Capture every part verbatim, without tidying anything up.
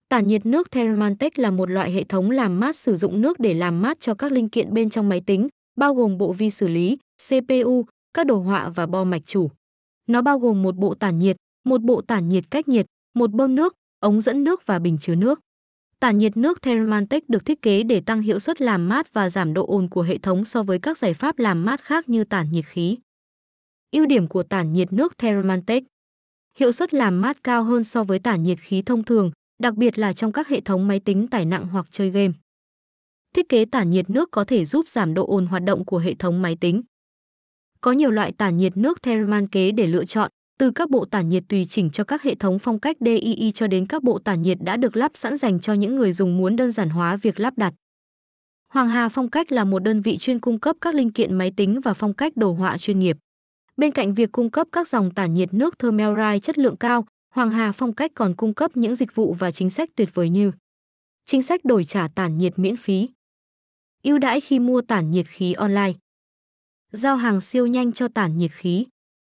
Tản nhiệt nước Thermaltake là một loại hệ thống làm mát sử dụng nước để làm mát cho các linh kiện bên trong máy tính, bao gồm bộ vi xử lý, xê pê u, các đồ họa và bo mạch chủ. Nó bao gồm một bộ tản nhiệt, một bộ tản nhiệt cách nhiệt, một bơm nước, ống dẫn nước và bình chứa nước. Tản nhiệt nước Thermaltake được thiết kế để tăng hiệu suất làm mát và giảm độ ồn của hệ thống so với các giải pháp làm mát khác như tản nhiệt khí. Ưu điểm của tản nhiệt nước Thermaltake: hiệu suất làm mát cao hơn so với tản nhiệt khí thông thường, đặc biệt là trong các hệ thống máy tính tải nặng hoặc chơi game. Thiết kế tản nhiệt nước có thể giúp giảm độ ồn hoạt động của hệ thống máy tính. Có nhiều loại tản nhiệt nước Thermaltake để lựa chọn, từ các bộ tản nhiệt tùy chỉnh cho các hệ thống phong cách đê i i cho đến các bộ tản nhiệt đã được lắp sẵn dành cho những người dùng muốn đơn giản hóa việc lắp đặt. Hoàng Hà Phong cách là một đơn vị chuyên cung cấp các linh kiện máy tính và phong cách đồ họa chuyên nghiệp. Bên cạnh việc cung cấp các dòng tản nhiệt nước Thermaltake chất lượng cao, Hoàng Hà Phong cách còn cung cấp những dịch vụ và chính sách tuyệt vời như chính sách đổi trả tản nhiệt miễn phí, ưu đãi khi mua tản nhiệt khí online, giao hàng siêu nhanh cho tản nhiệt khí.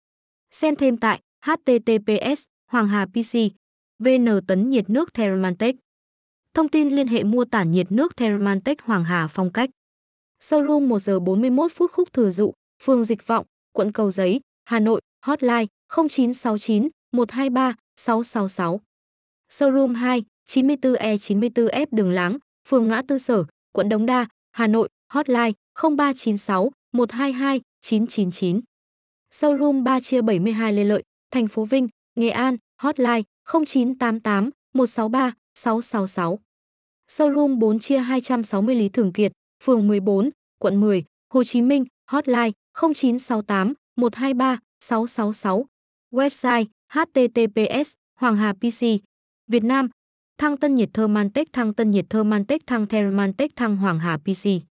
Xem thêm tại h t t p s Hoàng Hà pê xê vn tấn nhiệt nước Thermaltake. Thông tin liên hệ mua tản nhiệt nước Thermaltake Hoàng Hà Phong cách. Showroom một giờ bốn mươi mốt phút Khúc Thừa Dụ, phường Dịch Vọng, quận Cầu Giấy, Hà Nội, hotline không chín sáu chín một hai ba sáu sáu sáu. Showroom hai, chín mươi tư E chín mươi tư F Đường Láng, phường Ngã Tư Sở, quận Đống Đa, Hà Nội, hotline không ba chín sáu một hai hai chín chín chín. Showroom ba chia bảy mươi hai Lê Lợi, thành phố Vinh, Nghệ An, hotline không chín tám tám một sáu ba sáu sáu sáu. Showroom bốn chia hai trăm sáu mươi Lý Thường Kiệt, phường mười bốn, quận mười, Hồ Chí Minh, hotline không chín sáu tám một hai ba sáu sáu sáu. Website h t t p s Hoàng Hà pê xê Việt Nam. Thăng tân nhiệt Thermaltake. Thăng tân nhiệt Thermaltake. Thăng Thermaltake. Thăng Hoàng Hà pê xê.